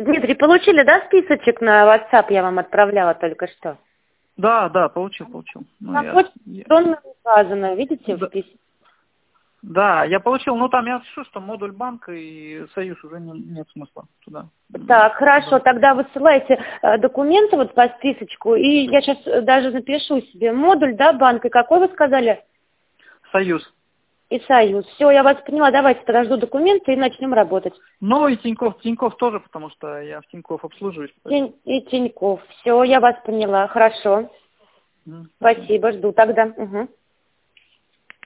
Дмитрий, получили, да, списочек на WhatsApp я вам отправляла только что? Да, получил. Ну, На почту электронно указано, видите, Да. в письме? Да, я получил, ну там я пишу, что модуль банка и союз уже нет смысла туда. Так, хорошо, Да. тогда высылайте документы вот по списочку, и я сейчас даже напишу себе модуль, да, банк, и какой вы сказали? Союз. И союз. Все, я вас поняла, давайте подожду документы и начнем работать. Ну и Тинькофф тоже, потому что я в Тинькофф обслуживаюсь. И Тинькофф. Все, я вас поняла, хорошо. Мгм. Спасибо, жду тогда. Угу.